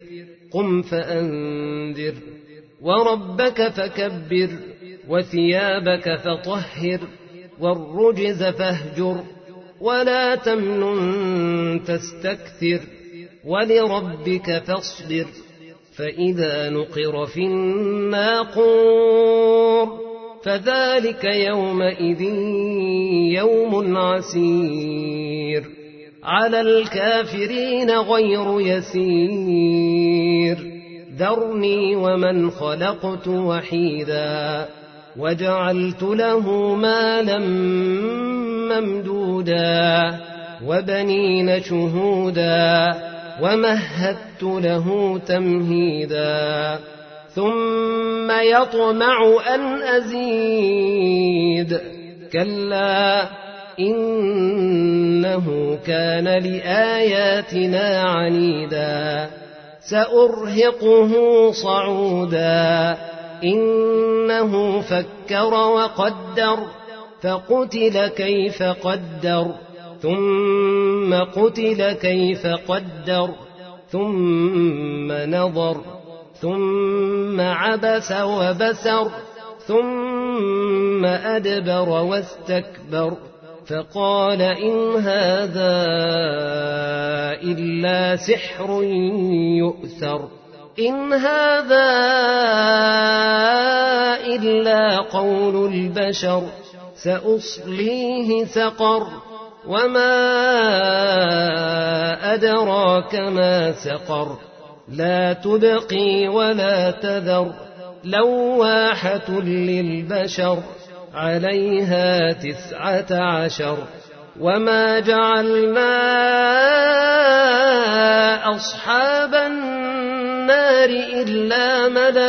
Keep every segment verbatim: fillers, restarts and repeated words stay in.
قم فأنذر وربك فكبر وثيابك فطهر والرجز فاهجر ولا تمنن تستكثر ولربك فاصبر فإذا نقر في الناقور فذلك يومئذ يوم عسير على الكافرين غير يسير ذرني ومن خلقت وحيدا وجعلت له مالا ممدودا وبنين شهودا ومهدت له تمهيدا ثم يطمع أن أزيد كلا إنه كان لآياتنا عنيدا سأرهقه صعودا إنه فكر وقدر فقتل كيف قدر ثم قتل كيف قدر ثم نظر ثم عبس وبسر ثم أدبر واستكبر فقال إن هذا إلا سحر يؤثر إن هذا إلا قول البشر سأصليه سقر وما أدراك ما سقر لا تبقي ولا تذر لواحة للبشر عليها تسعة عشر وما جعلنا أصحاب النار إلا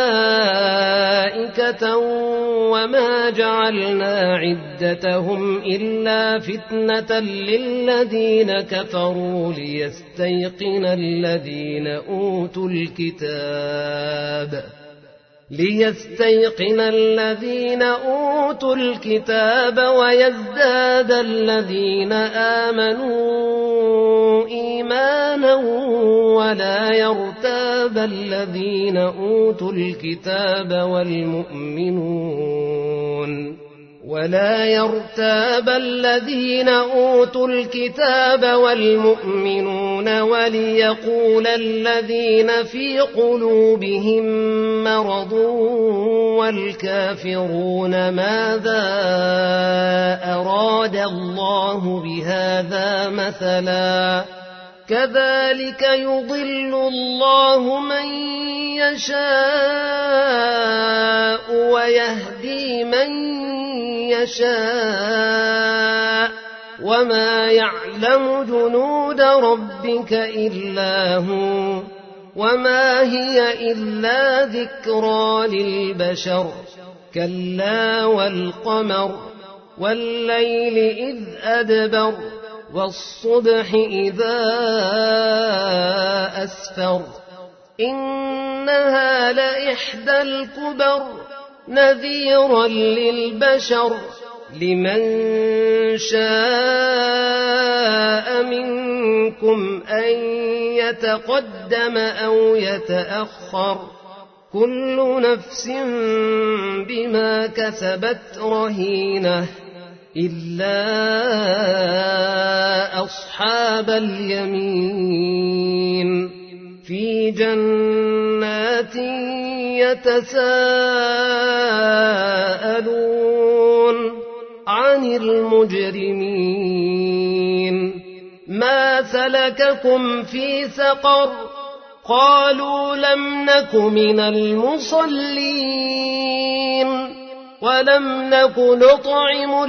ملائكة وما جعلنا عدتهم إلا فتنة للذين كفروا ليستيقن الذين أوتوا الكتاب ليستيقن الذين أوتوا الكتاب ويزداد الذين آمنوا إيمانا ولا يرتاب الذين أوتوا الكتاب والمؤمنون ولا يرتاب الذين أوتوا الكتاب والمؤمنون وليقول الذين في قلوبهم مرض والكافرون ماذا أراد الله بهذا مثلا كذلك يضل الله من يشاء ويهدي من يشاء وما يعلم جنود ربك إلا هو وما هي إلا ذكرى للبشر كلا والقمر والليل إذ أدبر والصبح إذا أسفر إنها لإحدى الكبر نذيرا للبشر لمن شاء منكم أن يتقدم أو يتأخر كل نفس بما كسبت رهينة إلا أصحاب اليمين في جنات يتساءلون عن المجرمين ما سلككم في سقر قالوا لم نك من المصلين ولم نك نطعم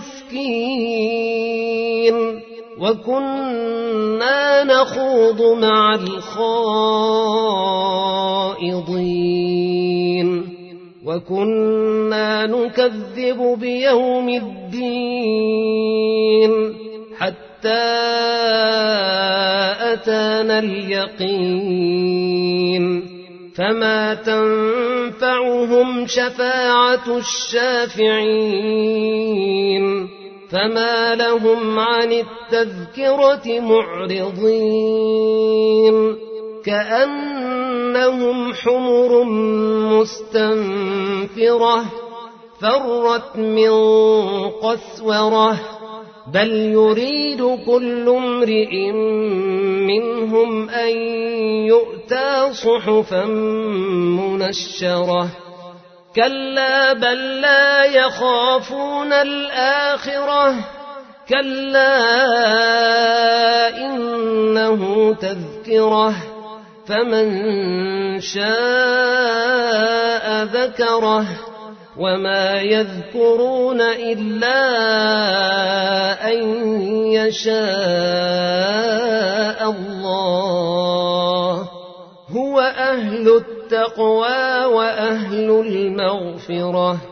المسكين وكنا نخوض مع الخائضين وكنا نكذب بيوم الدين حتى أتانا اليقين فما تنفعهم شفاعة الشافعين فما لهم عن التذكرة معرضين كأن كأنهم حمر مستنفرة فرت من قسورة بل يريد كل امرئ منهم أن يؤتى صحفا منشرة كلا بل لا يخافون الآخرة كلا إنه تذكرة فمن شاء ذكره وما يذكرون إلا أن يشاء الله هو أهل التقوى وأهل المغفرة